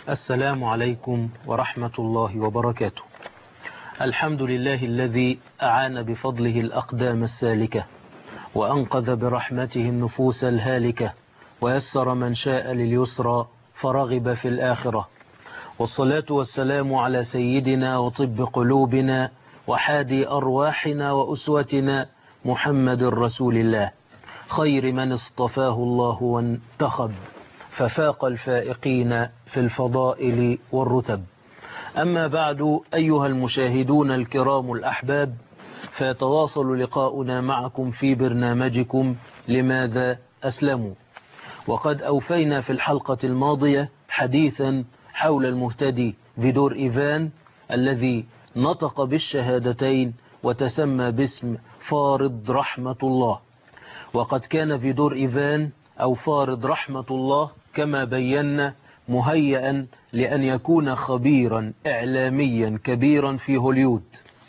السلام عليكم ورحمة الله وبركاته. الحمد لله الذي أعان بفضله الأقدام السالكة، وأنقذ برحمته النفوس الهالكة، ويسر من شاء لليسرى فرغب في الآخرة. والصلاة والسلام على سيدنا وطب قلوبنا وحادي أرواحنا وأسوتنا محمد رسول الله، خير من اصطفاه الله وانتخب، ففاق الفائقين في الفضائل والرتب. أما بعد، أيها المشاهدون الكرام الأحباب، فيتواصل لقاؤنا معكم في برنامجكم لماذا أسلموا. وقد أوفينا في الحلقة الماضية حديثا حول المهتدي فيدور إيفان الذي نطق بالشهادتين وتسمى باسم فارض رحمة الله. وقد كان فيدور إيفان أو فارض رحمة الله كما بينا مهيئا لأن يكون خبيرا إعلاميا كبيرا في هوليود،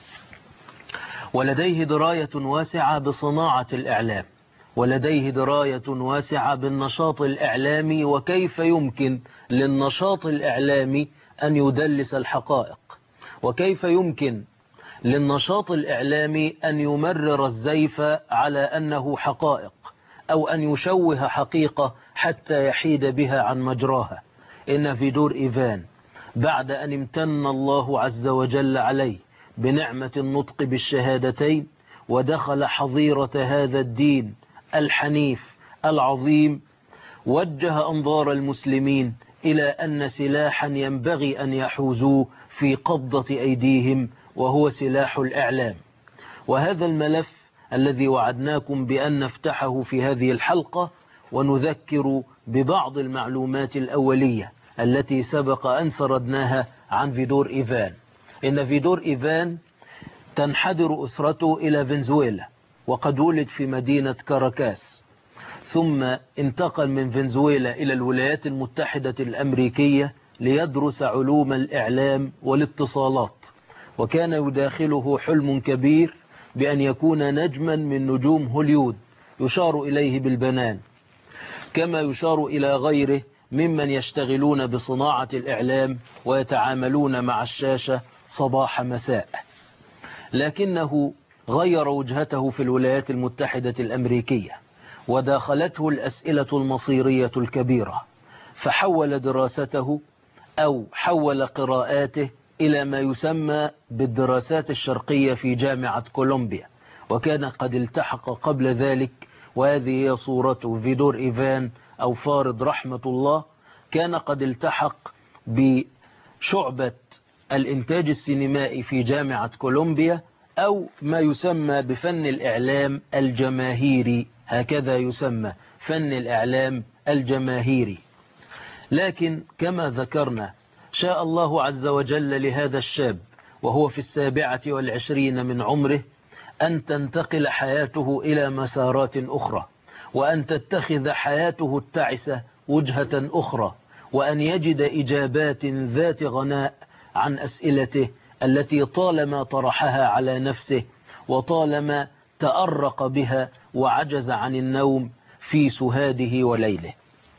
ولديه دراية واسعة بصناعة الإعلام، ولديه دراية واسعة بالنشاط الإعلامي، وكيف يمكن للنشاط الإعلامي أن يدلس الحقائق، وكيف يمكن للنشاط الإعلامي أن يمرر الزيف على أنه حقائق، أو أن يشوه حقيقة حتى يحيد بها عن مجراها. إن فيدور إيفان بعد أن امتن الله عز وجل عليه بنعمة النطق بالشهادتين ودخل حظيرة هذا الدين الحنيف العظيم، وجه أنظار المسلمين إلى أن سلاحا ينبغي أن يحوزوه في قبضة أيديهم، وهو سلاح الإعلام. وهذا الملف الذي وعدناكم بأن نفتحه في هذه الحلقة، ونذكر ببعض المعلومات الأولية التي سبق أن سردناها عن فيدور إيفان. إن فيدور إيفان تنحدر أسرته إلى فنزويلا، وقد ولد في مدينة كاراكاس، ثم انتقل من فنزويلا إلى الولايات المتحدة الأمريكية ليدرس علوم الإعلام والاتصالات، وكان يداخله حلم كبير بأن يكون نجما من نجوم هوليود يشار إليه بالبنان، كما يشار إلى غيره ممن يشتغلون بصناعة الإعلام ويتعاملون مع الشاشة صباح مساء. لكنه غير وجهته في الولايات المتحدة الأمريكية، وداخلته الأسئلة المصيرية الكبيرة، فحول دراسته أو حول قراءاته إلى ما يسمى بالدراسات الشرقية في جامعة كولومبيا، وكان قد التحق قبل ذلك، وهذه هي صورته فيدور إيفان أو فارض رحمة الله. كان قد التحق بشعبة الإنتاج السينمائي في جامعة كولومبيا، أو ما يسمى بفن الإعلام الجماهيري، هكذا يسمى فن الإعلام الجماهيري. لكن كما ذكرنا، شاء الله عز وجل لهذا الشاب وهو في 27 من عمره أن تنتقل حياته إلى مسارات أخرى، وأن تتخذ حياته التعسة وجهة أخرى، وأن يجد إجابات ذات غناء عن أسئلته التي طالما طرحها على نفسه، وطالما تأرق بها وعجز عن النوم في سهاده وليله.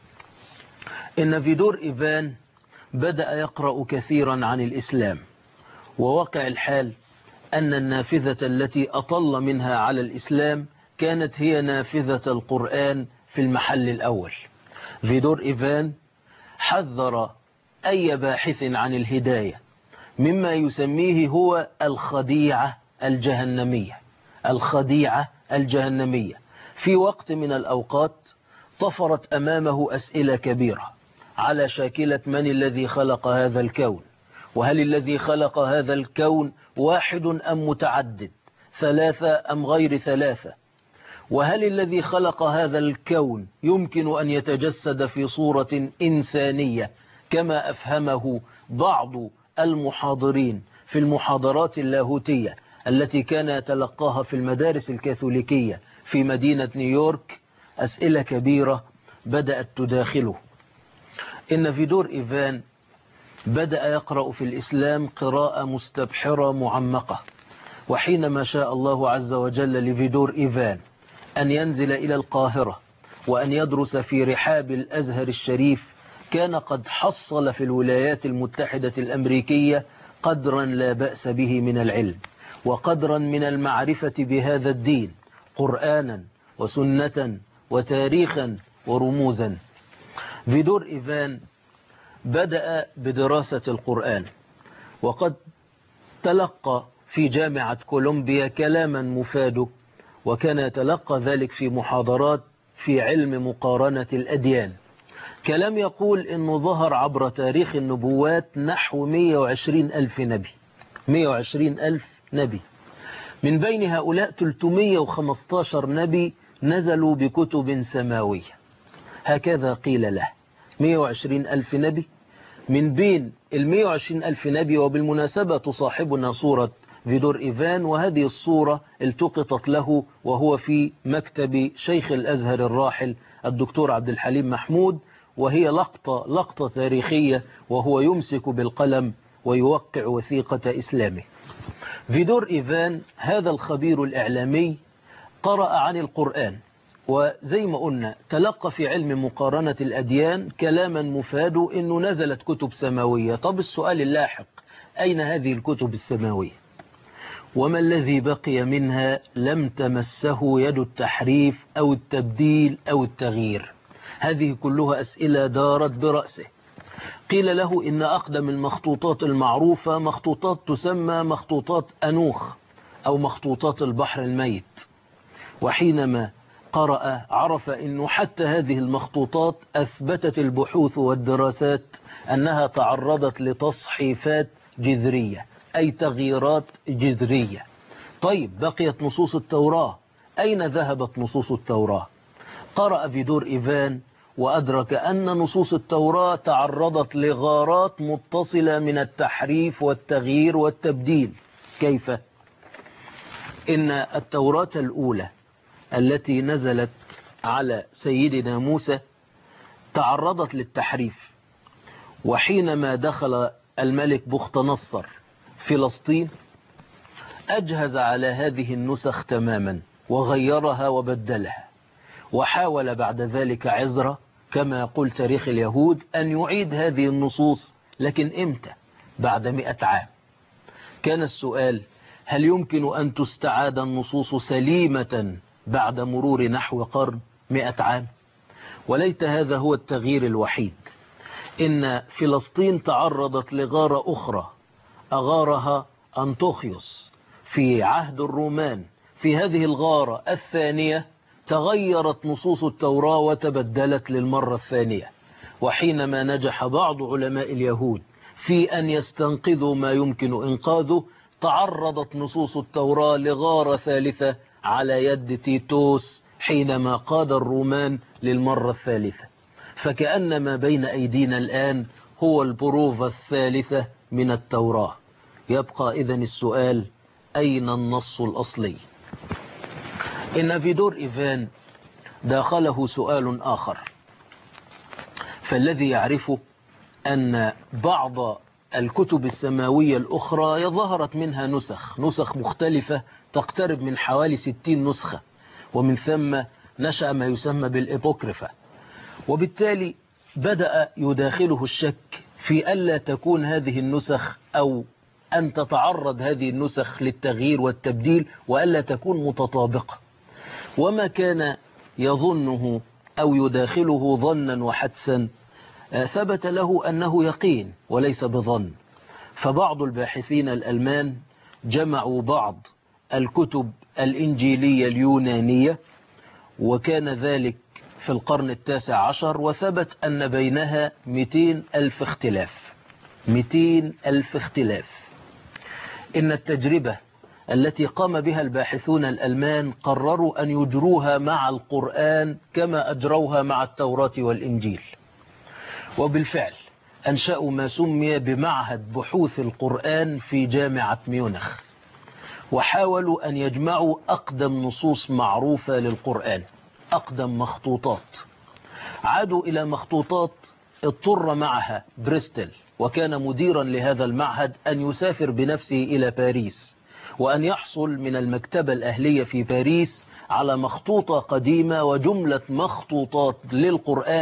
إن فيدور إيفان بدأ يقرأ كثيرا عن الإسلام، وواقع الحال أن النافذة التي أطل منها على الإسلام كانت هي نافذة القرآن في المحل الأول. فيدور إيفان حذر أي باحث عن الهداية مما يسميه هو الخديعة الجهنمية. الخديعة الجهنمية في وقت من الأوقات طفرت أمامه أسئلة كبيرة على شاكلة: من الذي خلق هذا الكون؟ وهل الذي خلق هذا الكون واحد أم متعدد؟ ثلاثة أم غير ثلاثة؟ وهل الذي خلق هذا الكون يمكن أن يتجسد في صورة إنسانية كما أفهمه بعض المحاضرين في المحاضرات اللاهوتية التي كان يتلقاها في المدارس الكاثوليكية في مدينة نيويورك؟ أسئلة كبيرة بدأت تداخله. إن فيدور إيفان بدأ يقرأ في الإسلام قراءة مستبحرة معمقة، وحينما شاء الله عز وجل لفيدور إيفان أن ينزل إلى القاهرة وأن يدرس في رحاب الأزهر الشريف كان قد حصل في الولايات المتحدة الأمريكية قدرا لا بأس به من العلم، وقدرا من المعرفة بهذا الدين، قرآنا وسنة وتاريخا ورموزا. فيدور إيفان بدأ بدراسة القرآن، وقد تلقى في جامعة كولومبيا كلاما مفاده، وكان يتلقى ذلك في محاضرات في علم مقارنة الأديان. كلام يقول إنه ظهر عبر تاريخ النبوات نحو 120 ألف نبي، 120 ألف نبي. من بين هؤلاء 315 نبي نزلوا بكتب سماوية، هكذا قيل له. 120 ألف نبي. من بين 120 ألف نبي، وبالمناسبة تصاحبنا صورة فيدور إيفان، وهذه الصورة التقطت له وهو في مكتب شيخ الأزهر الراحل الدكتور عبد الحليم محمود، وهي لقطة تاريخية وهو يمسك بالقلم ويوقع وثيقة إسلامه. فيدور إيفان هذا الخبير الإعلامي قرأ عن القرآن، وزي ما قلنا تلقى في علم مقارنة الأديان كلاما مفاده إنه نزلت كتب سماوية. طب السؤال اللاحق، أين هذه الكتب السماوية؟ وما الذي بقي منها لم تمسه يد التحريف أو التبديل أو التغيير؟ هذه كلها أسئلة دارت برأسه. قيل له إن أقدم المخطوطات المعروفة مخطوطات تسمى مخطوطات أنوخ أو مخطوطات البحر الميت، وحينما قرأ عرف أنه حتى هذه المخطوطات أثبتت البحوث والدراسات أنها تعرضت لتصحيفات جذرية، أي تغييرات جذرية. طيب بقيت نصوص التوراة، أين ذهبت نصوص التوراة؟ قرأ فيدور إيفان وأدرك أن نصوص التوراة تعرضت لغارات متصلة من التحريف والتغيير والتبديل. كيف؟ إن التوراة الأولى التي نزلت على سيدنا موسى تعرضت للتحريف، وحينما دخل الملك بختنصر فلسطين أجهز على هذه النسخ تماما وغيرها وبدلها، وحاول بعد ذلك عزرا كما يقول تاريخ اليهود أن يعيد هذه النصوص، لكن إمتى؟ بعد 100 عام. كان السؤال، هل يمكن أن تستعاد النصوص سليمة بعد مرور نحو قرن 100 عام؟ وليت هذا هو التغيير الوحيد. إن فلسطين تعرضت لغارة أخرى أغارها أنطوخيوس في عهد الرومان. في هذه الغارة الثانية تغيرت نصوص التوراة وتبدلت للمرة الثانية، وحينما نجح بعض علماء اليهود في أن يستنقذوا ما يمكن إنقاذه تعرضت نصوص التوراة لغارة ثالثة على يد تيتوس حينما قاد الرومان للمرة الثالثة. فكأن ما بين أيدينا الآن هو البروفة الثالثة من التوراة. يبقى إذن السؤال، أين النص الأصلي؟ إن فيدور إيفان داخله سؤال آخر، فالذي يعرفه أن بعض الكتب السماوية الأخرى ظهرت منها نسخ مختلفة تقترب من حوالي 60 نسخة، ومن ثم نشأ ما يسمى بالإبوكريفا. وبالتالي بدأ يداخله الشك في ألا تكون هذه النسخ أو أن تتعرض هذه النسخ للتغيير والتبديل وألا تكون متطابقة. وما كان يظنه أو يداخله ظنا وحدسا ثبت له أنه يقين وليس بظن. فبعض الباحثين الألمان جمعوا بعض الكتب الإنجيلية اليونانية، وكان ذلك في القرن 19، وثبت أن بينها 200 ألف اختلاف. 200 ألف اختلاف. إن التجربة التي قام بها الباحثون الألمان قرروا أن يجروها مع القرآن كما أجروها مع التوراة والإنجيل، وبالفعل أنشأوا ما سمي بمعهد بحوث القرآن في جامعة ميونخ، وحاولوا أن يجمعوا أقدم نصوص معروفة للقرآن، أقدم مخطوطات. عادوا إلى مخطوطات اضطر معها بريستل، وكان مديرا لهذا المعهد، أن يسافر بنفسه إلى باريس وأن يحصل من المكتبة الأهلية في باريس على مخطوطة قديمة وجملة مخطوطات للقرآن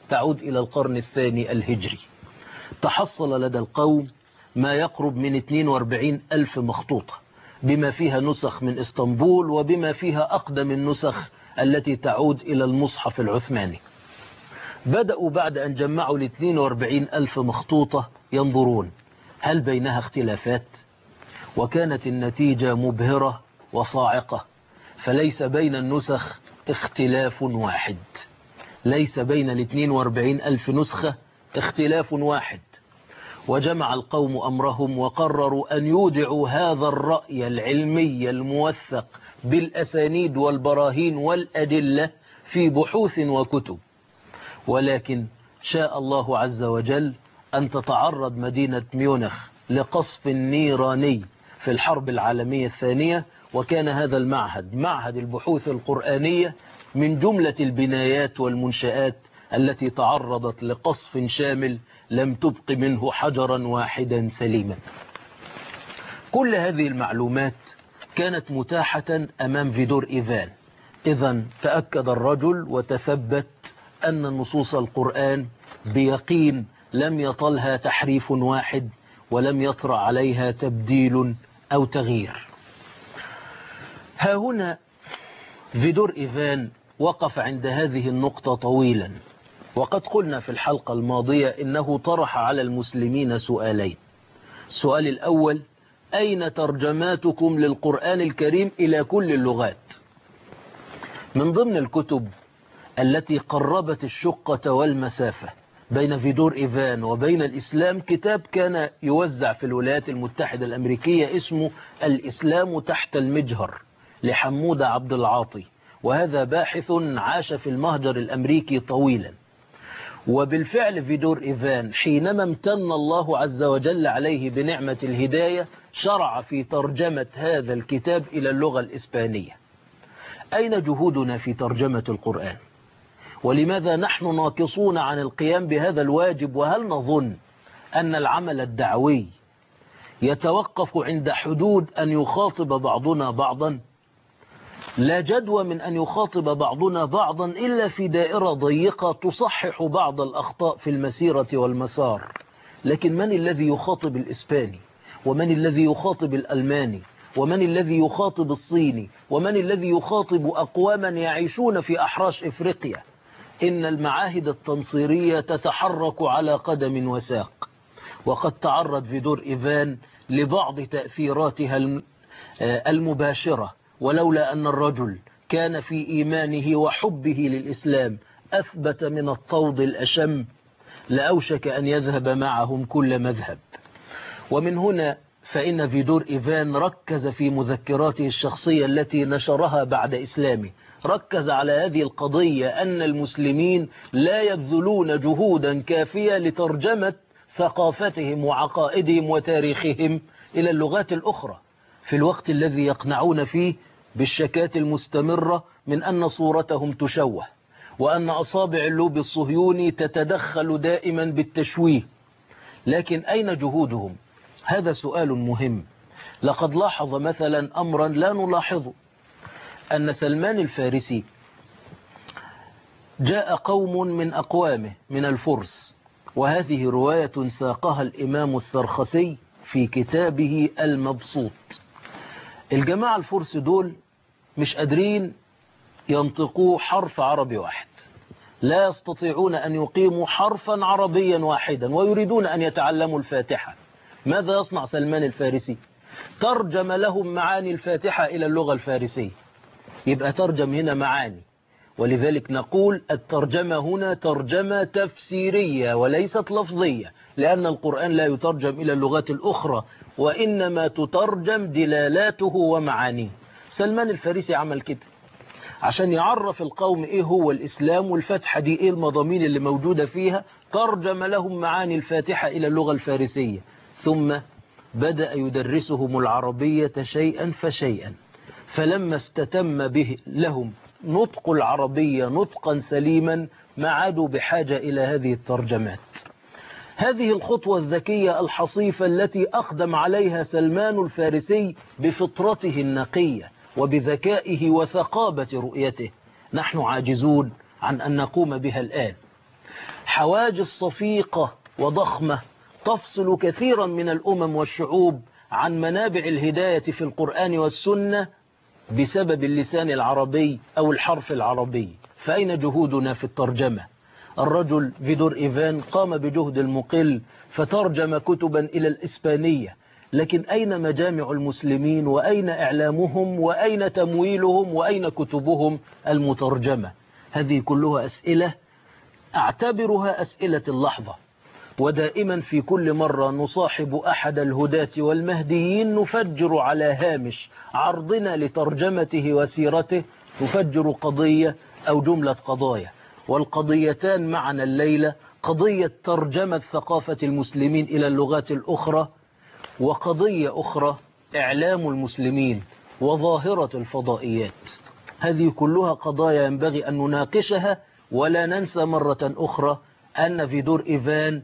تعود إلى القرن الثاني الهجري. تحصل لدى القوم ما يقرب من 42 ألف مخطوطة، بما فيها نسخ من اسطنبول وبما فيها أقدم النسخ التي تعود إلى المصحف العثماني. بدأوا بعد أن جمعوا 42 ألف مخطوطة ينظرون هل بينها اختلافات، وكانت النتيجة مبهرة وصاعقة، فليس بين النسخ اختلاف واحد، ليس بين 42 ألف نسخة اختلاف واحد. وجمع القوم أمرهم وقرروا أن يودعوا هذا الرأي العلمي الموثق بالأسانيد والبراهين والأدلة في بحوث وكتب. ولكن شاء الله عز وجل أن تتعرض مدينة ميونخ لقصف نيراني في الحرب العالمية الثانية، وكان هذا المعهد، معهد البحوث القرآنية، من جملة البنايات والمنشآت التي تعرضت لقصف شامل لم تبق منه حجرا واحدا سليما. كل هذه المعلومات كانت متاحة أمام فيدور إيفان. إذن تأكد الرجل وتثبت أن نصوص القرآن بيقين لم يطلها تحريف واحد ولم يطرأ عليها تبديل أو تغيير. ها هنا فيدور إيفان وقف عند هذه النقطة طويلا، وقد قلنا في الحلقة الماضية إنه طرح على المسلمين سؤالين. السؤال الأول: أين ترجماتكم للقرآن الكريم إلى كل اللغات؟ من ضمن الكتب التي قربت الشقة والمسافة بين فيدور إيفان وبين الإسلام كتاب كان يوزع في الولايات المتحدة الأمريكية اسمه الإسلام تحت المجهر لحمود عبد العاطي، وهذا باحث عاش في المهجر الأمريكي طويلا. وبالفعل فيدور إيفان حينما امتن الله عز وجل عليه بنعمة الهداية شرع في ترجمة هذا الكتاب إلى اللغة الإسبانية. أين جهودنا في ترجمة القرآن؟ ولماذا نحن ناقصون عن القيام بهذا الواجب؟ وهل نظن أن العمل الدعوي يتوقف عند حدود أن يخاطب بعضنا بعضا؟ لا جدوى من أن يخاطب بعضنا بعضا إلا في دائرة ضيقة تصحح بعض الأخطاء في المسيرة والمسار. لكن من الذي يخاطب الإسباني؟ ومن الذي يخاطب الألماني؟ ومن الذي يخاطب الصيني؟ ومن الذي يخاطب أقواما يعيشون في أحراش إفريقيا؟ إن المعاهد التنصيرية تتحرك على قدم وساق، وقد تعرض فيدور إيفان لبعض تأثيراتها المباشرة، ولولا أن الرجل كان في إيمانه وحبه للإسلام أثبت من الطود الأشم لأوشك أن يذهب معهم كل مذهب. ومن هنا فإن فيدور إيفان ركز في مذكراته الشخصية التي نشرها بعد إسلامه، ركز على هذه القضية أن المسلمين لا يبذلون جهودا كافية لترجمة ثقافتهم وعقائدهم وتاريخهم إلى اللغات الأخرى، في الوقت الذي يقنعون فيه بالشكات المستمرة من أن صورتهم تشوه، وأن أصابع اللوب الصهيوني تتدخل دائما بالتشويه. لكن أين جهودهم؟ هذا سؤال مهم. لقد لاحظ مثلا أمرا لا نلاحظه، أن سلمان الفارسي جاء قوم من أقوامه من الفرس، وهذه رواية ساقها الإمام السرخسي في كتابه المبسوط. الجماعة الفرس دول مش قادرين ينطقوا حرف عربي واحد، لا يستطيعون أن يقيموا حرفا عربيا واحدا، ويريدون أن يتعلموا الفاتحة. ماذا يصنع سلمان الفارسي؟ ترجم لهم معاني الفاتحة إلى اللغة الفارسية. يبقى ترجم هنا معاني، ولذلك نقول الترجمة هنا ترجمة تفسيرية وليست لفظية، لأن القرآن لا يترجم إلى اللغات الأخرى، وإنما تترجم دلالاته ومعانيه. سلمان الفارسي عمل كده عشان يعرف القوم إيه هو الإسلام، والفتحة دي إيه المضامين اللي موجودة فيها، ترجم لهم معاني الفاتحة إلى اللغة الفارسية، ثم بدأ يدرسهم العربية شيئا فشيئا. فلما استتم به لهم نطق العربية نطقا سليما ما عادوا بحاجة إلى هذه الترجمات. هذه الخطوة الذكية الحصيفة التي أقدم عليها سلمان الفارسي بفطرته النقية وبذكائه وثقابة رؤيته، نحن عاجزون عن أن نقوم بها الآن. حواجز صفيقة وضخمة تفصل كثيرا من الأمم والشعوب عن منابع الهداية في القرآن والسنة بسبب اللسان العربي أو الحرف العربي. فأين جهودنا في الترجمة؟ الرجل فيدور إيفان قام بجهد المقل فترجم كتبا إلى الإسبانية، لكن أين مجامع المسلمين وأين إعلامهم وأين تمويلهم وأين كتبهم المترجمة؟ هذه كلها أسئلة أعتبرها أسئلة اللحظة. ودائما في كل مرة نصاحب أحد الهداة والمهديين نفجر على هامش عرضنا لترجمته وسيرته، نفجر قضية أو جملة قضايا، والقضيتان معنا الليلة قضية ترجمة ثقافة المسلمين إلى اللغات الأخرى، وقضية أخرى إعلام المسلمين وظاهرة الفضائيات. هذه كلها قضايا ينبغي أن نناقشها، ولا ننسى مرة أخرى أن فيدور إيفان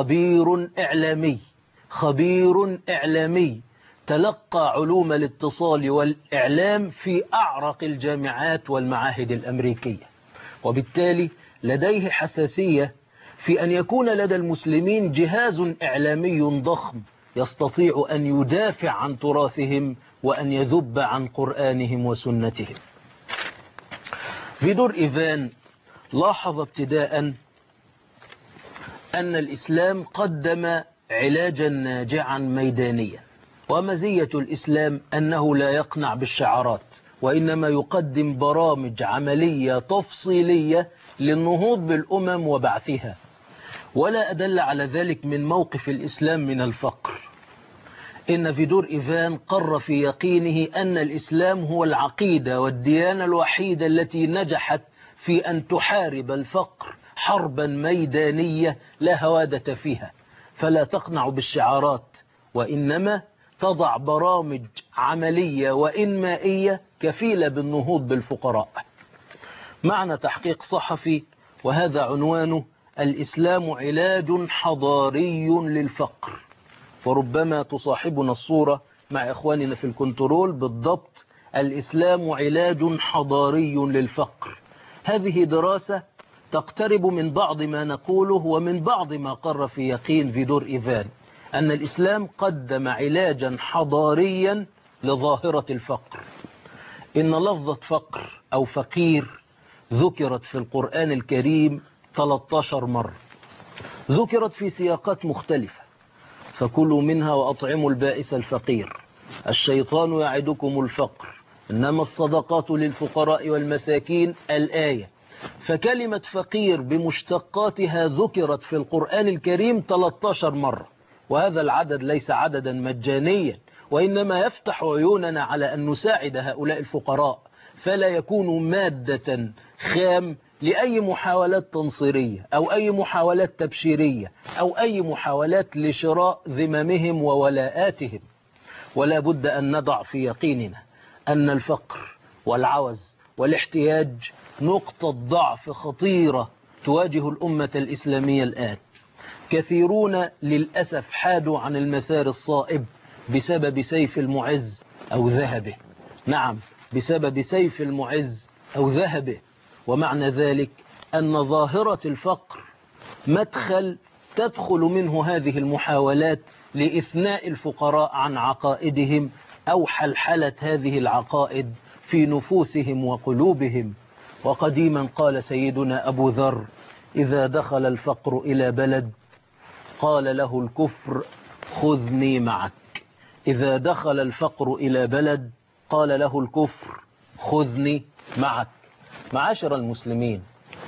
خبير إعلامي تلقى علوم الاتصال والإعلام في أعرق الجامعات والمعاهد الأمريكية، وبالتالي لديه حساسية في أن يكون لدى المسلمين جهاز إعلامي ضخم يستطيع أن يدافع عن تراثهم وأن يذب عن قرآنهم وسنتهم. فيدور إيفان لاحظ ابتداء أن الإسلام قدم علاجا ناجعا ميدانيا، ومزية الإسلام أنه لا يقنع بالشعارات، وإنما يقدم برامج عملية تفصيلية للنهوض بالأمم وبعثها. ولا أدل على ذلك من موقف الإسلام من الفقر. إن فيدور إيفان قر في يقينه أن الإسلام هو العقيدة والديانة الوحيدة التي نجحت في أن تحارب الفقر حربا ميدانية لا هوادة فيها، فلا تقنع بالشعارات، وإنما تضع برامج عملية وإنمائية كفيلة بالنهوض بالفقراء. معنى تحقيق صحفي، وهذا عنوانه: الإسلام علاج حضاري للفقر. وربما تصاحبنا الصورة مع إخواننا في الكنترول بالضبط: الإسلام علاج حضاري للفقر. هذه دراسة تقترب من بعض ما نقوله ومن بعض ما قر في يقين فيدور إيفان، أن الإسلام قدم علاجا حضاريا لظاهرة الفقر. إن لفظة فقر أو فقير ذكرت في القرآن الكريم 13 مرة، ذكرت في سياقات مختلفة: فكلوا منها وأطعموا البائس الفقير، الشيطان يعدكم الفقر، إنما الصدقات للفقراء والمساكين، الآية. فكلمة فقير بمشتقاتها ذكرت في القرآن الكريم 13 مرة، وهذا العدد ليس عددا مجانيا، وإنما يفتح عيوننا على أن نساعد هؤلاء الفقراء، فلا يكونوا مادة خام لأي محاولات تنصيرية أو أي محاولات تبشيرية أو أي محاولات لشراء ذممهم وولاءاتهم. ولا بد أن نضع في يقيننا أن الفقر والعوز والاحتياج نقطة ضعف خطيرة تواجه الأمة الإسلامية الآن. كثيرون للأسف حادوا عن المسار الصائب بسبب سيف المعز أو ذهبه. نعم، بسبب سيف المعز أو ذهبه. ومعنى ذلك أن ظاهرة الفقر مدخل تدخل منه هذه المحاولات لإثناء الفقراء عن عقائدهم أو حلحلة هذه العقائد في نفوسهم وقلوبهم. وقديما قال سيدنا أبو ذر: إذا دخل الفقر إلى بلد قال له الكفر: خذني معك. إذا دخل الفقر إلى بلد قال له الكفر: خذني معك. معاشر المسلمين،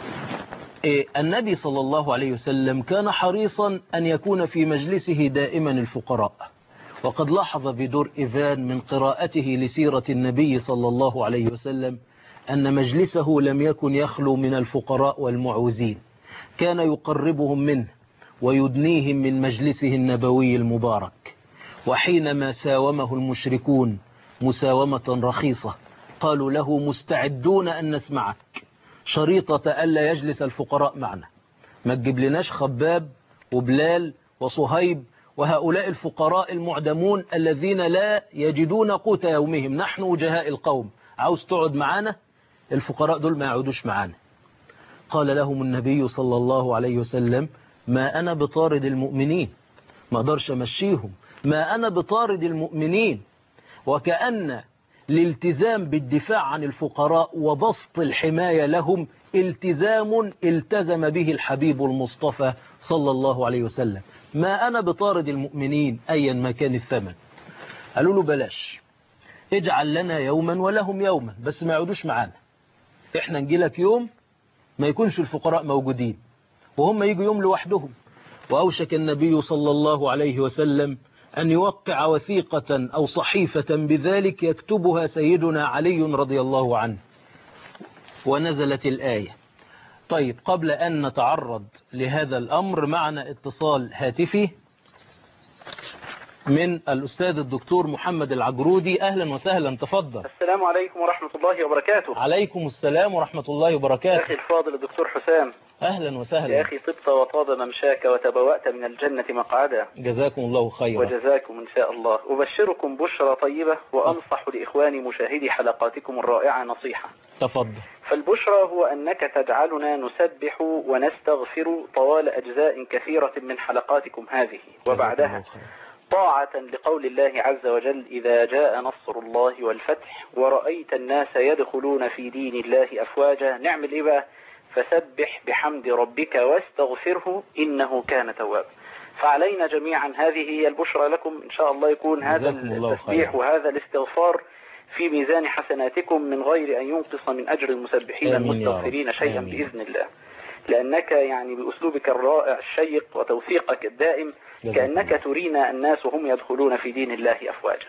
النبي صلى الله عليه وسلم كان حريصا أن يكون في مجلسه دائما الفقراء، وقد لاحظ فيدور إيفان من قراءته لسيرة النبي صلى الله عليه وسلم أن مجلسه لم يكن يخلو من الفقراء والمعوزين، كان يقربهم منه ويدنيهم من مجلسه النبوي المبارك. وحينما ساومه المشركون مساومة رخيصة قالوا له: مستعدون أن نسمعك، شريطة ألا يجلس الفقراء معنا، ما تجيب لناش خباب وبلال وصهيب وهؤلاء الفقراء المعدمون الذين لا يجدون قوت يومهم، نحن وجهاء القوم، عاوز تقعد معنا؟ الفقراء دول ما يعودوش معنا. قال لهم النبي صلى الله عليه وسلم ما أنا بطارد المؤمنين، ما أقدرش أمشيهم، ما أنا بطارد المؤمنين. وكأن الالتزام بالدفاع عن الفقراء وبسط الحماية لهم التزام التزم به الحبيب المصطفى صلى الله عليه وسلم. ما أنا بطارد المؤمنين أيا ما كان الثمن. قالوا له بلاش، اجعل لنا يوما ولهم يوما، بس ما يعودوش معانا، احنا نجي لك يوم ما يكونش الفقراء موجودين وهم يجوا يوم لوحدهم. وأوشك النبي صلى الله عليه وسلم أن يوقع وثيقة أو صحيفة بذلك يكتبها سيدنا علي رضي الله عنه، ونزلت الآية. طيب قبل أن نتعرض لهذا الأمر معنا اتصال هاتفي من الأستاذ الدكتور محمد العجرودي. أهلا وسهلا، تفضل. السلام عليكم ورحمة الله وبركاته. عليكم السلام ورحمة الله وبركاته. أخي الفاضل الدكتور حسام، أهلا وسهلا يا أخي طبت وطاب ممشاك وتبوأت من الجنة مقعدا. جزاكم الله خيرا. وجزاكم إن شاء الله. أبشركم بشرى طيبة وأنصح لإخواني مشاهدي حلقاتكم الرائعة نصيحة. تفضل. فالبشرى هو أنك تجعلنا نسبح ونستغفر طوال أجزاء كثيرة من حلقاتكم هذه، وبعدها طاعة لقول الله عز وجل إذا جاء نصر الله والفتح ورأيت الناس يدخلون في دين الله أفواجا. نعمل إيه بقى؟ فسبح بحمد ربك واستغفره إنه كان توابا. فعلينا جميعا، هذه هي البشرى لكم إن شاء الله، يكون هذا التسبيح وهذا الاستغفار في ميزان حسناتكم من غير أن ينقص من أجر المسبحين المستغفرين شيئا بإذن الله، لأنك يعني بأسلوبك الرائع الشيق وتوثيقك الدائم كأنك ترينا الناس هم يدخلون في دين الله أفواجا.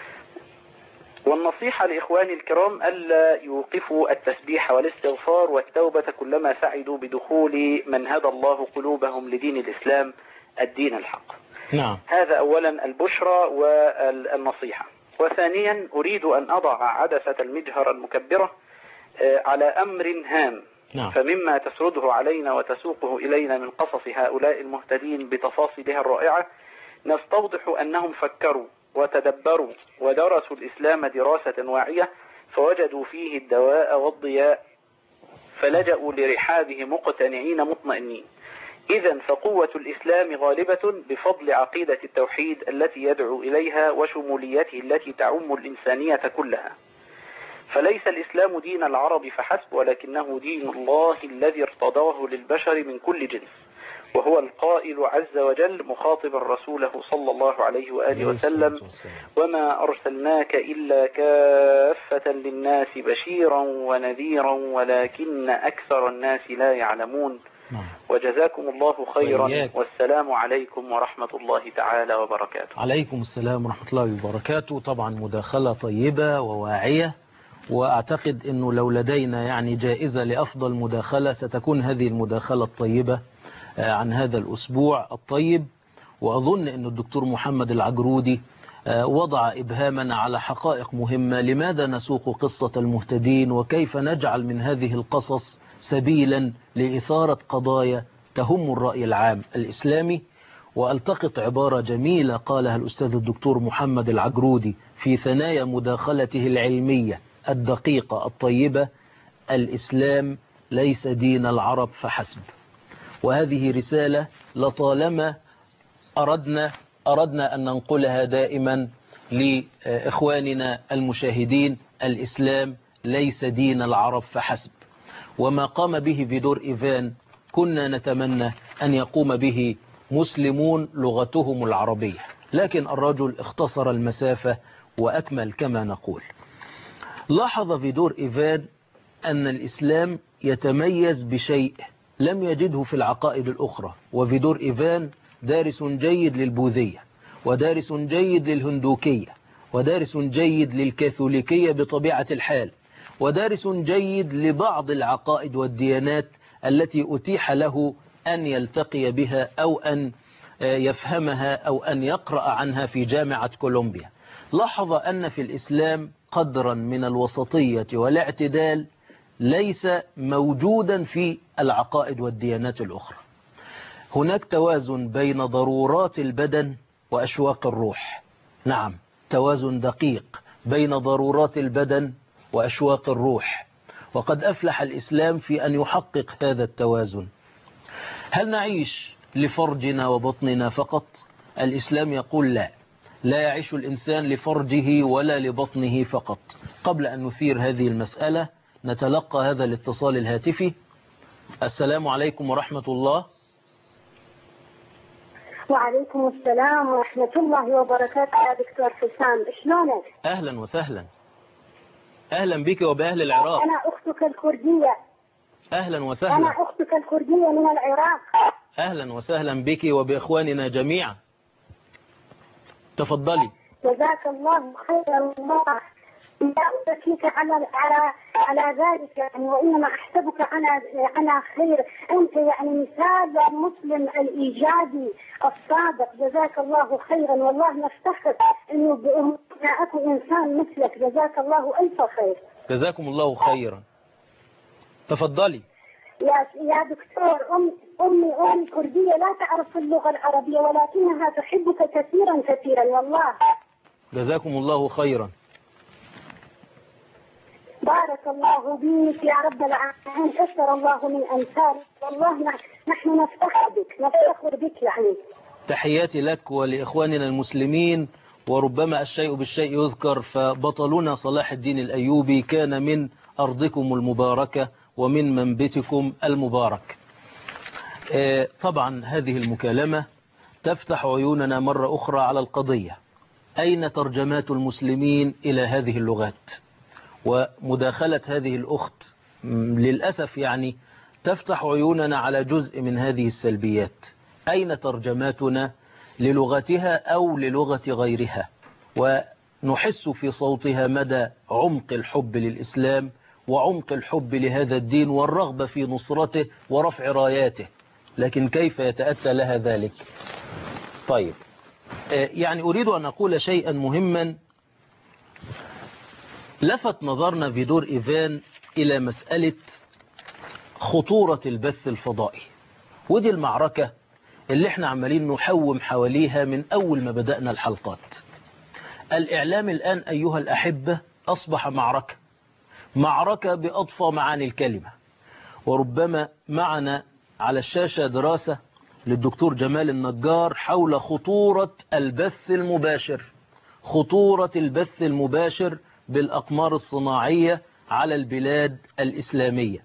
والنصيحة لإخواني الكرام ألا يوقفوا التسبيح والاستغفار والتوبة كلما سعدوا بدخول من هدى الله قلوبهم لدين الإسلام الدين الحق. نعم. هذا أولا البشرى والنصيحة. وثانيا أريد أن أضع عدسة المجهر المكبرة على أمر هام. نعم. فمما تسرده علينا وتسوقه إلينا من قصص هؤلاء المهتدين بتفاصيلها الرائعة نستوضح أنهم فكروا وتدبروا ودرسوا الإسلام دراسة واعية فوجدوا فيه الدواء والضياء فلجأوا لرحابه مقتنعين مطمئنين. إذن فقوة الإسلام غالبة بفضل عقيدة التوحيد التي يدعو إليها وشموليته التي تعم الإنسانية كلها. فليس الإسلام دين العرب فحسب، ولكنه دين الله الذي ارتضاه للبشر من كل جنس، وهو القائل عز وجل مخاطبا رسوله صلى الله عليه وآله وسلم وما أرسلناك إلا كافة للناس بشيرا ونذيرا ولكن أكثر الناس لا يعلمون. وجزاكم الله خيرا والسلام عليكم ورحمة الله تعالى وبركاته. عليكم السلام ورحمة الله وبركاته. طبعا مداخلة طيبة وواعية، وأعتقد أنه لو لدينا يعني جائزة لأفضل مداخلة ستكون هذه المداخلة الطيبة عن هذا الأسبوع الطيب. وأظن أن الدكتور محمد العجرودي وضع إبهاما على حقائق مهمة. لماذا نسوق قصة المهتدين وكيف نجعل من هذه القصص سبيلا لإثارة قضايا تهم الرأي العام الإسلامي؟ وألتقط عبارة جميلة قالها الأستاذ الدكتور محمد العجرودي في ثنايا مداخلته العلمية الدقيقة الطيبة: الإسلام ليس دين العرب فحسب. وهذه رسالة لطالما أردنا أن ننقلها دائما لإخواننا المشاهدين: الإسلام ليس دين العرب فحسب. وما قام به فيدور إيفان كنا نتمنى أن يقوم به مسلمون لغتهم العربية، لكن الرجل اختصر المسافة وأكمل كما نقول. لاحظ فيدور إيفان أن الإسلام يتميز بشيء لم يجده في العقائد الأخرى. وفيدور إيفان دارس جيد للبوذية، ودارس جيد للهندوكية، ودارس جيد للكاثوليكية بطبيعة الحال، ودارس جيد لبعض العقائد والديانات التي أتيح له أن يلتقي بها أو أن يفهمها أو أن يقرأ عنها في جامعة كولومبيا. لاحظ أن في الإسلام قدرا من الوسطية والاعتدال ليس موجودا في العقائد والديانات الأخرى. هناك توازن بين ضرورات البدن وأشواق الروح. نعم، توازن دقيق بين ضرورات البدن وأشواق الروح. وقد أفلح الإسلام في أن يحقق هذا التوازن. هل نعيش لفرجنا وبطننا فقط؟ الإسلام يقول لا، لا يعيش الإنسان لفرجه ولا لبطنه فقط. قبل أن نثير هذه المسألة نتلقى هذا الاتصال الهاتفي. السلام عليكم ورحمة الله. وعليكم السلام ورحمة الله وبركاته يا دكتور حسام، شلونك؟ أهلا وسهلا. أهلا بك وبأهل العراق. أنا أختك الكردية. أهلا وسهلا. أنا أختك الكردية من العراق. أهلا وسهلا بك وبإخواننا جميعا. تفضلي. جزاك الله خيرا والله، لا أبكيك على ذلك يعني، وإنما أحسبك على خير. أنت يعني مثال المسلم الإيجابي الصادق، جزاك الله خيرا. والله نفتخر إنه بأمنا أكو إنسان مثلك، جزاك الله ألف خير. جزاكم الله خيرا. تفضلي. يا دكتور، أمي كردية لا تعرف اللغة العربية، ولكنها تحبك كثيرا كثيرا والله. جزاكم الله خيرا. بارك الله بك يا رب العالمين، كثر الله من أمثالك، والله نحن نفتخر بك يعني. تحياتي لك ولإخواننا المسلمين. وربما الشيء بالشيء يذكر، فبطلنا صلاح الدين الأيوبي كان من أرضكم المباركة ومن منبتكم المبارك. طبعا هذه المكالمة تفتح عيوننا مرة أخرى على القضية: أين ترجمات المسلمين إلى هذه اللغات؟ ومداخلة هذه الأخت للأسف يعني تفتح عيوننا على جزء من هذه السلبيات. أين ترجماتنا للغتها أو للغة غيرها؟ ونحس في صوتها مدى عمق الحب للإسلام وعمق الحب لهذا الدين والرغبة في نصرته ورفع راياته، لكن كيف يتأتى لها ذلك؟ طيب، يعني أريد أن أقول شيئا مهما لفت نظرنا فيدور إيفان إلى مسألة خطورة البث الفضائي، ودي المعركة اللي احنا عمالين نحوم حواليها من أول ما بدأنا الحلقات. الإعلام الآن أيها الأحبة أصبح معركة بأضفى معاني الكلمة. وربما معنا على الشاشة دراسة للدكتور جمال النجار حول خطورة البث المباشر بالأقمار الصناعية على البلاد الإسلامية.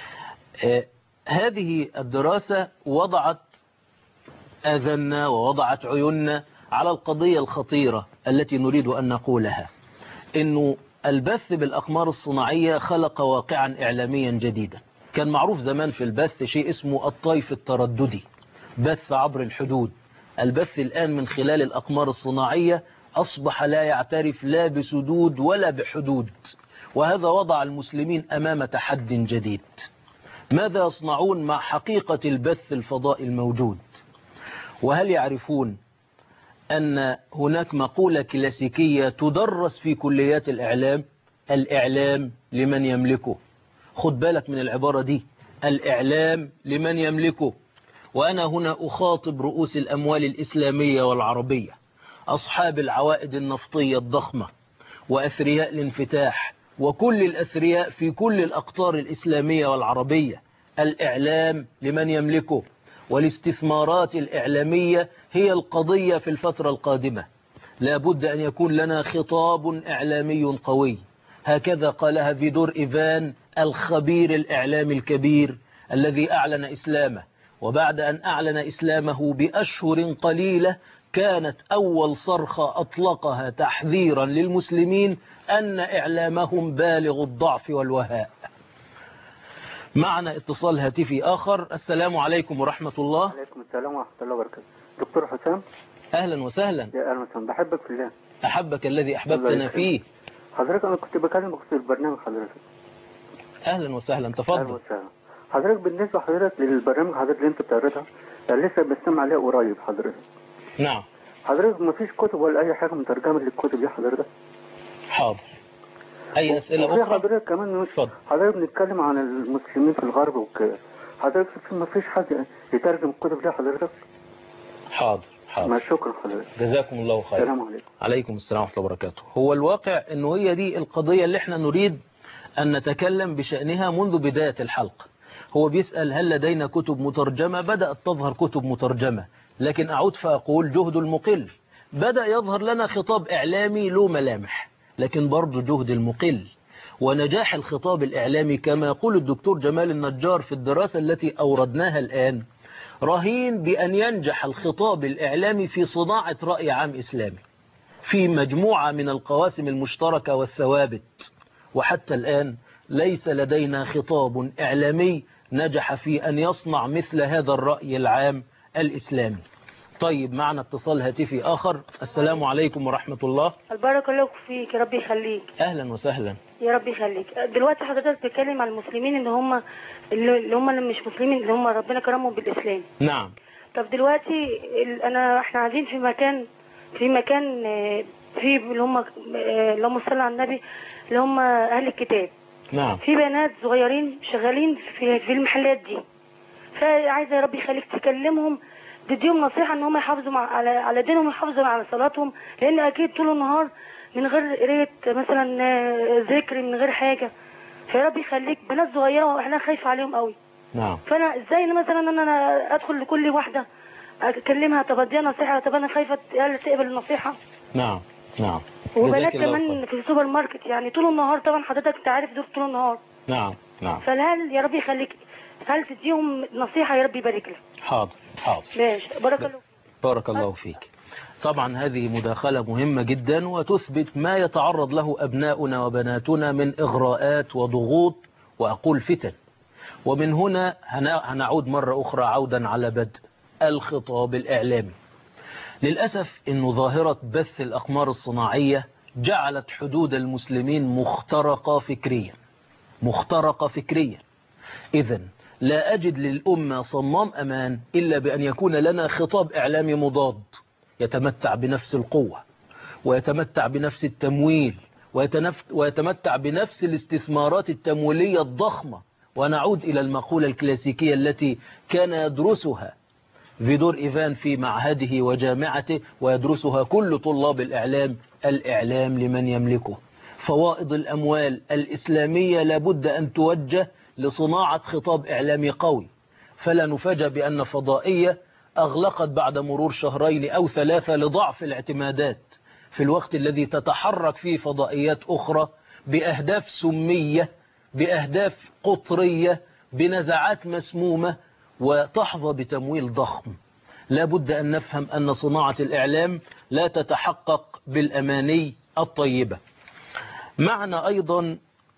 هذه الدراسة وضعت آذاننا ووضعت عيوننا على القضية الخطيرة التي نريد أن نقولها، إنه البث بالأقمار الصناعية خلق واقعا إعلاميا جديدا. كان معروف زمان في البث شيء اسمه الطيف الترددي، بث عبر الحدود. البث الآن من خلال الأقمار الصناعية أصبح لا يعترف لا بسدود ولا بحدود، وهذا وضع المسلمين أمام تحد جديد. ماذا يصنعون مع حقيقة البث الفضائي الموجود؟ وهل يعرفون أن هناك مقولة كلاسيكية تدرس في كليات الإعلام: الإعلام لمن يملكه؟ خد بالك من العبارة دي، الإعلام لمن يملكه. وأنا هنا أخاطب رؤوس الأموال الإسلامية والعربية، أصحاب العوائد النفطية الضخمة وأثرياء الانفتاح وكل الأثرياء في كل الأقطار الإسلامية والعربية. الإعلام لمن يملكه، والاستثمارات الإعلامية هي القضية في الفترة القادمة. لا بد أن يكون لنا خطاب إعلامي قوي، هكذا قالها فيدور إيفان الخبير الإعلامي الكبير الذي أعلن إسلامه. وبعد أن أعلن إسلامه بأشهر قليلة كانت أول صرخة أطلقها تحذيرا للمسلمين أن إعلامهم بالغ الضعف والوهاء. معنا اتصال هاتفي آخر. السلام عليكم ورحمة الله. عليكم السلام ورحمة الله وبركاته. دكتور حسام، أهلا وسهلا. يا أهلا وسهلا، بحبك في الله. أحبك الذي أحببتنا فيه. حضرتك أنا كنت بكلمك في البرنامج حضرتك. أهلا وسهلا، تفضل. أهلا وسهلا. حضرتك بالنسبة حضرتك للبرنامج حضرتك اللي أنت بتعرضها لسه بستمع عليه قريب حضرتك. نعم. حضرتك ما فيش كتب ولا أي حاجة مترجمة للكتب دي حضرتك؟ حاضر. أي أسئلة أخرى؟ حضرتك كمان حضرتك بنتكلم عن المسلمين في الغرب وكده، حضرتك ما فيش حد يترجم الكتب دي حضرتك؟ حاضر. ما شكرا حضرتك، جزاكم الله خير. السلام عليكم. عليكم السلام ورحمة الله وبركاته. هو الواقع أنه هي دي القضية اللي احنا نريد أن نتكلم بشأنها منذ بداية الحلقة. هو بيسأل هل لدينا كتب مترجمة؟ بدأت تظهر كتب مترجمة، لكن أعود فأقول جهد المقل. بدأ يظهر لنا خطاب إعلامي له ملامح، لكن برضو جهد المقل. ونجاح الخطاب الإعلامي كما يقول الدكتور جمال النجار في الدراسة التي أوردناها الآن رهين بأن ينجح الخطاب الإعلامي في صناعة رأي عام إسلامي في مجموعة من القواسم المشتركة والثوابت. وحتى الآن ليس لدينا خطاب إعلامي نجح في أن يصنع مثل هذا الرأي العام الإسلامي. طيب، معنا اتصال هاتفي آخر. السلام عليكم ورحمة الله. البارك الله فيك، ربي يخليك. أهلا وسهلا. يا ربي يخليك. دلوقتي حضرتك بتتكلم عن المسلمين اللي مش مسلمين، اللي هم ربنا كرمهم بالإسلام. نعم. طب دلوقتي احنا قاعدين في مكان في اللهم صل على النبي، اللي هم أهل الكتاب. نعم. في بنات صغيرين شغالين في المحلات دي، فعايزة يا ربي يخليك تكلمهم، تديهم نصيحة ان هم يحافظوا على دينهم، يحافظوا على صلاتهم، لان اكيد طول النهار من غير قرايه مثلا ذكر، من غير حاجة. فيا ربي يخليك، بنات صغيرة واحنا خايفة عليهم قوي. نعم. فانا ازاي مثلا انا ادخل لكل واحدة اكلمها، طب اديها نصيحة، طب انا خايفة تقبل النصيحة. نعم. نعم. وبنات كمان في السوبر ماركت، يعني طول النهار، طبعا حضرتك انت عارف دول طول النهار. نعم. نعم. فهل يا ربي يخليك، هل تديهم نصيحة؟ يا ربي يبارك لك. حاضر حاضر. ماشي، بارك الله. بارك الله فيك. طبعا هذه مداخلة مهمة جدا وتثبت ما يتعرض له أبناؤنا وبناتنا من إغراءات وضغوط وأقول فتن. ومن هنا هنعود مرة أخرى عودا على بدء الخطاب الإعلامي. للأسف أن ظاهرة بث الأقمار الصناعية جعلت حدود المسلمين مخترقة فكريا. إذن لا أجد للأمة صمام أمان إلا بأن يكون لنا خطاب إعلامي مضاد يتمتع بنفس القوة، ويتمتع بنفس التمويل، ويتمتع بنفس الاستثمارات التمويلية الضخمة. ونعود إلى المقولة الكلاسيكية التي كان يدرسها فيدور إيفان في معهده وجامعته، ويدرسها كل طلاب الإعلام لمن يملكه. فوائد الأموال الإسلامية لابد أن توجه لصناعة خطاب إعلامي قوي. فلا نفاجأ بأن فضائية أغلقت بعد مرور 2 أو 3 لضعف الاعتمادات، في الوقت الذي تتحرك فيه فضائيات أخرى بأهداف سمية، بأهداف قطرية، بنزعات مسمومة، وتحظى بتمويل ضخم. لا بد أن نفهم أن صناعة الإعلام لا تتحقق بالأماني الطيبة. معنا أيضا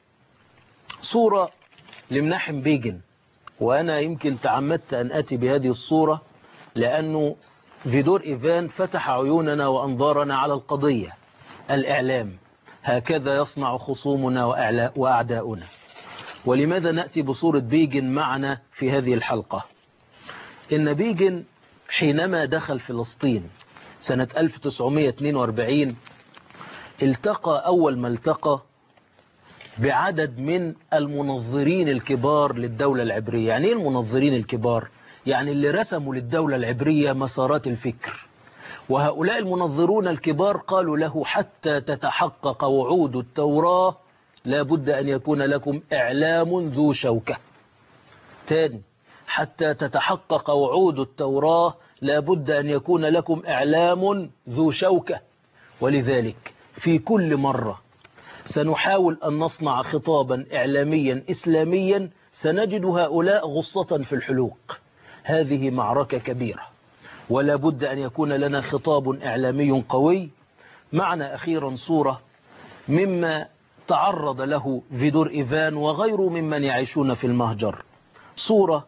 صورة لمناحم بيجن، وأنا يمكن تعمدت أن أتي بهذه الصورة لأنه فيدور إيفان فتح عيوننا وأنظارنا على القضية. الإعلام هكذا يصنع خصومنا وأعداؤنا. ولماذا نأتي بصورة بيجن معنا في هذه الحلقة؟ إن بيجن حينما دخل فلسطين سنة 1942 التقى أول ما التقى بعدد من المنظرين الكبار للدولة العبرية. يعني إيه المنظرين الكبار؟ يعني اللي رسموا للدولة العبرية مسارات الفكر. وهؤلاء المنظرون الكبار قالوا له حتى تتحقق وعود التوراة لابد أن يكون لكم إعلام ذو شوكة. تاني، حتى تتحقق وعود التوراة لابد أن يكون لكم إعلام ذو شوكة. ولذلك في كل مرة سنحاول أن نصنع خطابا إعلاميا إسلاميا سنجد هؤلاء غصة في الحلوق. هذه معركة كبيرة، ولا بد أن يكون لنا خطاب إعلامي قوي. معنا أخيرا صورة مما تعرض له فيدور إيفان وغيره ممن يعيشون في المهجر. صورة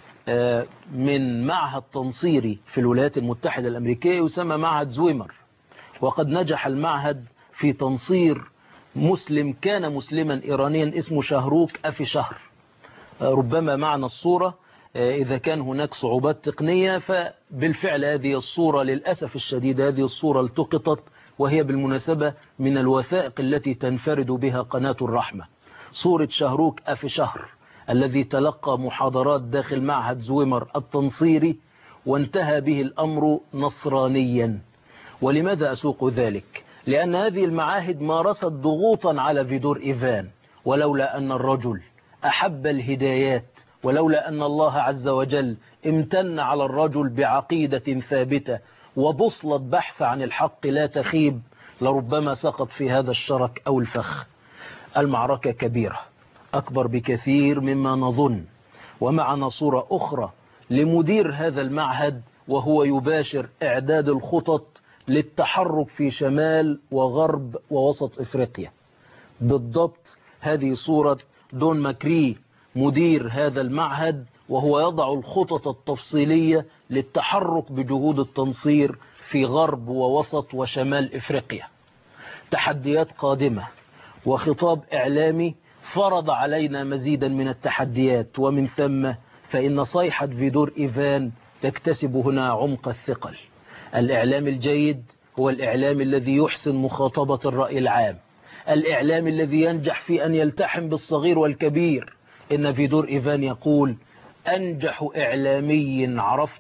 من معهد تنصيري في الولايات المتحدة الأمريكية يسمى معهد زويمر، وقد نجح المعهد في تنصير مسلم كان مسلما إيرانيا اسمه شهروك أفي شهر. ربما معنا الصورة إذا كان هناك صعوبات تقنية، فبالفعل هذه الصورة للأسف الشديد هذه الصورة التقطت، وهي بالمناسبة من الوثائق التي تنفرد بها قناة الرحمة. صورة شهروك أفي شهر الذي تلقى محاضرات داخل معهد زويمر التنصيري وانتهى به الأمر نصرانيا. ولماذا أسوق ذلك؟ لأن هذه المعاهد مارست ضغوطا على فيدور إيفان ولولا أن الرجل أحب الهدايات، ولولا أن الله عز وجل امتن على الرجل بعقيدة ثابتة وبصلة بحث عن الحق لا تخيب، لربما سقط في هذا الشرك أو الفخ. المعركة كبيرة أكبر بكثير مما نظن، ومعنا صورة أخرى لمدير هذا المعهد وهو يباشر إعداد الخطط للتحرك في شمال وغرب ووسط إفريقيا. بالضبط هذه صورة دون ماكري مدير هذا المعهد، وهو يضع الخطط التفصيلية للتحرك بجهود التنصير في غرب ووسط وشمال إفريقيا. تحديات قادمة وخطاب إعلامي فرض علينا مزيدا من التحديات، ومن ثم فإن صيحة فيدور إيفان تكتسب هنا عمق الثقل. الإعلام الجيد هو الإعلام الذي يحسن مخاطبة الرأي العام، الإعلام الذي ينجح في أن يلتحم بالصغير والكبير. إن فيدور إيفان يقول: أنجح إعلامي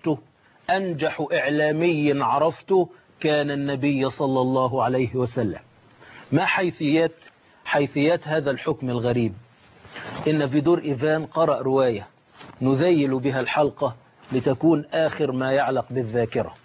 عرفته كان النبي صلى الله عليه وسلم. ما حيثيات هذا الحكم الغريب؟ إن فيدور إيفان قرأ رواية نذيل بها الحلقة لتكون آخر ما يعلق بالذاكرة.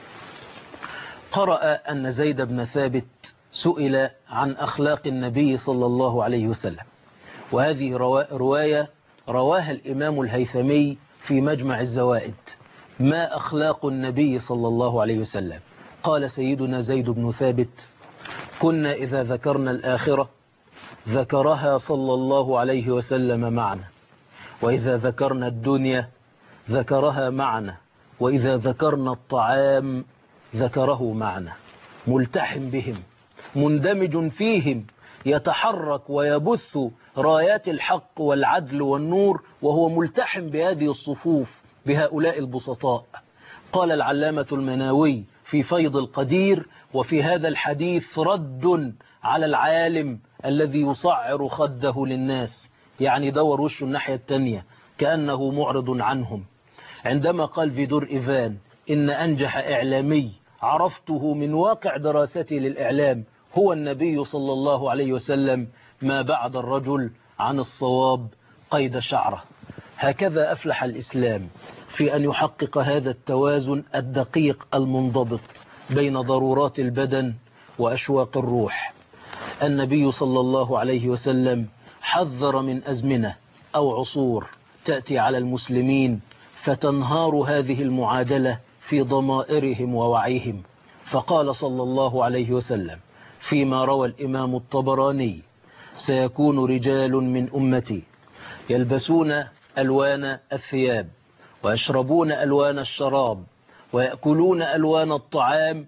قرأ أن زيد بن ثابت سئل عن أخلاق النبي صلى الله عليه وسلم، وهذه رواية رواها الإمام الهيثمي في مجمع الزوائد. ما أخلاق النبي صلى الله عليه وسلم؟ قال سيدنا زيد بن ثابت: كنا إذا ذكرنا الآخرة ذكرها صلى الله عليه وسلم معنا، وإذا ذكرنا الدنيا ذكرها معنا، وإذا ذكرنا الطعام ذكره معنا. ملتحم بهم، مندمج فيهم، يتحرك ويبث رايات الحق والعدل والنور، وهو ملتحم بهذه الصفوف بهؤلاء البسطاء. قال العلامة المناوي في فيض القدير: وفي هذا الحديث رد على العالم الذي يصعر خده للناس، يعني دور وشه الناحية التانية كأنه معرض عنهم. عندما قال فيدور إيفان إن أنجح إعلامي عرفته من واقع دراستي للإعلام هو النبي صلى الله عليه وسلم، ما بعد الرجل عن الصواب قيد شعره. هكذا أفلح الإسلام في أن يحقق هذا التوازن الدقيق المنضبط بين ضرورات البدن وأشواق الروح. النبي صلى الله عليه وسلم حذر من أزمنة أو عصور تأتي على المسلمين فتنهار هذه المعادلة في ضمائرهم ووعيهم، فقال صلى الله عليه وسلم فيما روى الإمام الطبراني: سيكون رجال من أمتي يلبسون ألوان الثياب، ويشربون ألوان الشراب، ويأكلون ألوان الطعام،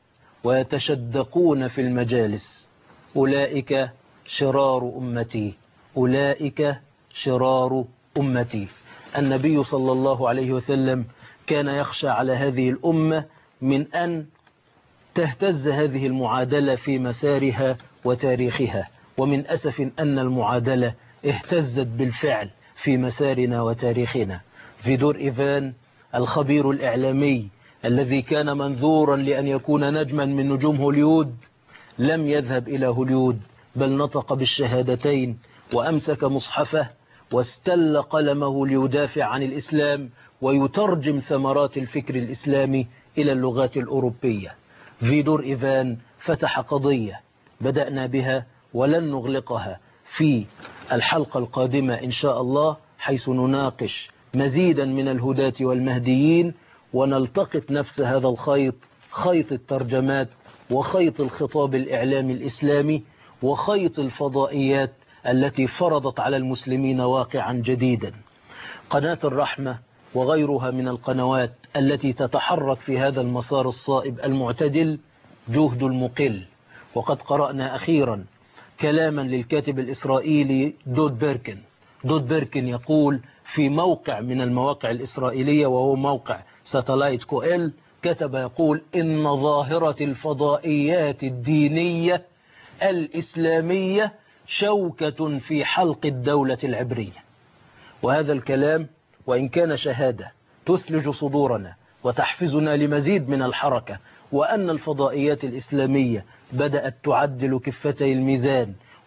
ويتشدقون في المجالس. أولئك شرار أمتي، أولئك شرار أمتي. النبي صلى الله عليه وسلم كان يخشى على هذه الأمة من أن تهتز هذه المعادلة في مسارها وتاريخها، ومن أسف أن المعادلة اهتزت بالفعل في مسارنا وتاريخنا. فيدور إيفان الخبير الإعلامي الذي كان منذورا لأن يكون نجما من نجوم هوليود لم يذهب إلى هوليود، بل نطق بالشهادتين وأمسك مصحفه واستل قلمه ليدافع عن الإسلام ويترجم ثمرات الفكر الإسلامي إلى اللغات الأوروبية. فيدور إيفان فتح قضية بدأنا بها ولن نغلقها في الحلقة القادمة إن شاء الله، حيث نناقش مزيدا من الهداة والمهديين ونلتقط نفس هذا الخيط، خيط الترجمات وخيط الخطاب الإعلامي الإسلامي وخيط الفضائيات التي فرضت على المسلمين واقعا جديدا. قناة الرحمة وغيرها من القنوات التي تتحرك في هذا المسار الصائب المعتدل جهد المقل. وقد قرأنا أخيرا كلاما للكاتب الإسرائيلي دود بيركن يقول في موقع من المواقع الإسرائيلية وهو موقع ساتلايت كوئل، كتب يقول: إن ظاهرة الفضائيات الدينية الإسلامية شوكة في حلق الدولة العبرية. وهذا الكلام وإن كان شهادة تثلج صدورنا وتحفزنا لمزيد من الحركة، وأن الفضائيات الإسلامية بدأت تعدل كفتي الميزان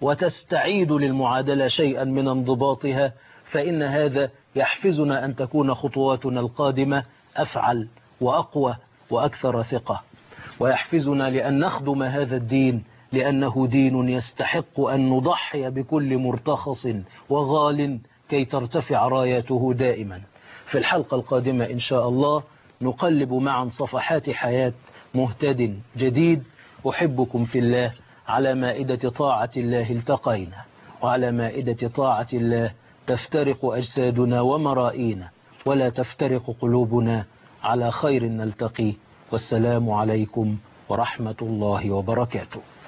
وتستعيد للمعادلة شيئا من انضباطها، فإن هذا يحفزنا أن تكون خطواتنا القادمة أفعل وأقوى وأكثر ثقة، ويحفزنا لأن نخدم هذا الدين، لأنه دين يستحق أن نضحي بكل مرتخص وغال كي ترتفع رايته دائما. في الحلقة القادمة إن شاء الله نقلب معا صفحات حياة مهتد جديد. أحبكم في الله. على مائدة طاعة الله التقينا، وعلى مائدة طاعة الله تفترق أجسادنا ومرائينا، ولا تفترق قلوبنا. على خير نلتقي، والسلام عليكم ورحمة الله وبركاته.